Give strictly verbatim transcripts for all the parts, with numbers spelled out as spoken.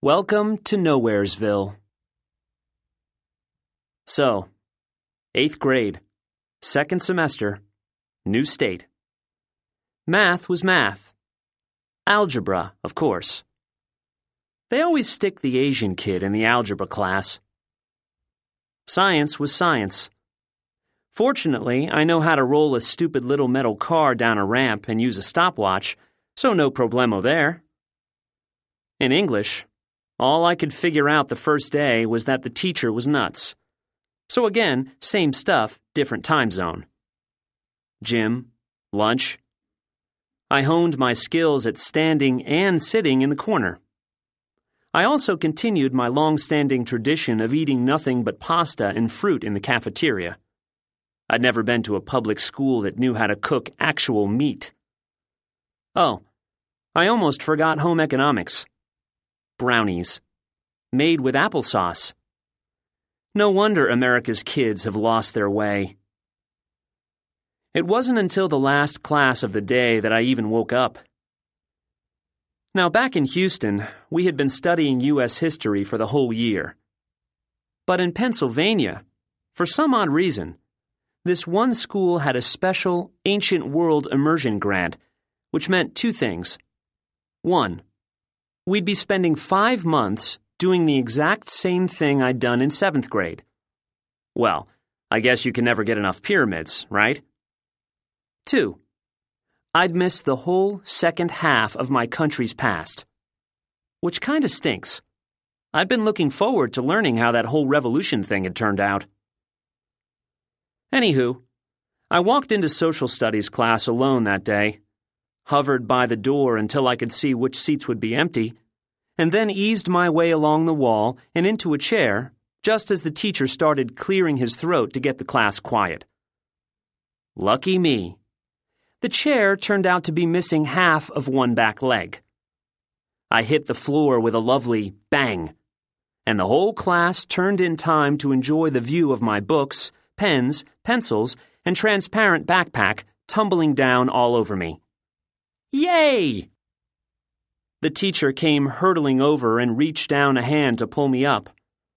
Welcome to Nowheresville. So, eighth grade, second semester, new state. Math was math. Algebra, of course. They always stick the Asian kid in the algebra class. Science was science. Fortunately, I know how to roll a stupid little metal car down a ramp and use a stopwatch, so no problemo there. In English, all I could figure out the first day was that the teacher was nuts. So again, same stuff, different time zone. Gym, lunch. I honed my skills at standing and sitting in the corner. I also continued my long-standing tradition of eating nothing but pasta and fruit in the cafeteria. I'd never been to a public school that knew how to cook actual meat. Oh, I almost forgot home economics. Brownies. Made with applesauce. No wonder America's kids have lost their way. It wasn't until the last class of the day that I even woke up. Now, back in Houston, we had been studying U S history for the whole year. But in Pennsylvania, for some odd reason, this one school had a special Ancient World Immersion grant, which meant two things. One, we'd be spending five months doing the exact same thing I'd done in seventh grade. Well, I guess you can never get enough pyramids, right? Two, I'd miss the whole second half of my country's past. Which kinda stinks. I'd been looking forward to learning how that whole revolution thing had turned out. Anywho, I walked into social studies class alone that day, hovered by the door until I could see which seats would be empty, and then eased my way along the wall and into a chair just as the teacher started clearing his throat to get the class quiet. Lucky me. The chair turned out to be missing half of one back leg. I hit the floor with a lovely bang, and the whole class turned in time to enjoy the view of my books, pens, pencils, and transparent backpack tumbling down all over me. Yay! The teacher came hurtling over and reached down a hand to pull me up.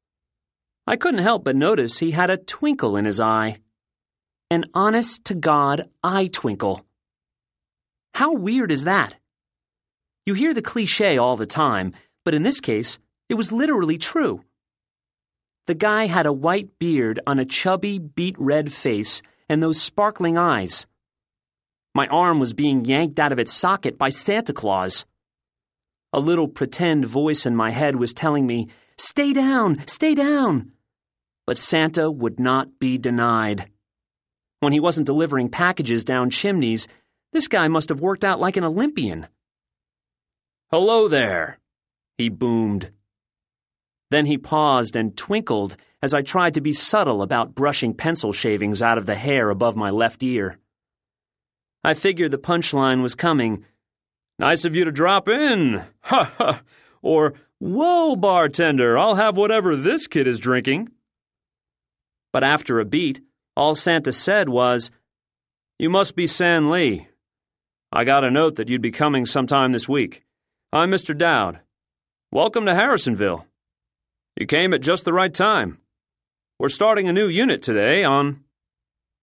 I couldn't help but notice he had a twinkle in his eye. An honest-to-God eye twinkle. How weird is that? You hear the cliché all the time, but in this case, it was literally true. The guy had a white beard on a chubby, beet-red face and those sparkling eyes. My arm was being yanked out of its socket by Santa Claus. A little pretend voice in my head was telling me, "Stay down, stay down." But Santa would not be denied. When he wasn't delivering packages down chimneys, this guy must have worked out like an Olympian. "Hello there," he boomed. Then he paused and twinkled as I tried to be subtle about brushing pencil shavings out of the hair above my left ear. I figured the punchline was coming. "Nice of you to drop in," ha ha, or "Whoa, bartender, I'll have whatever this kid is drinking." But after a beat, all Santa said was, "You must be San Lee. I got a note that you'd be coming sometime this week. I'm Mister Dowd. Welcome to Harrisonville. You came at just the right time. We're starting a new unit today on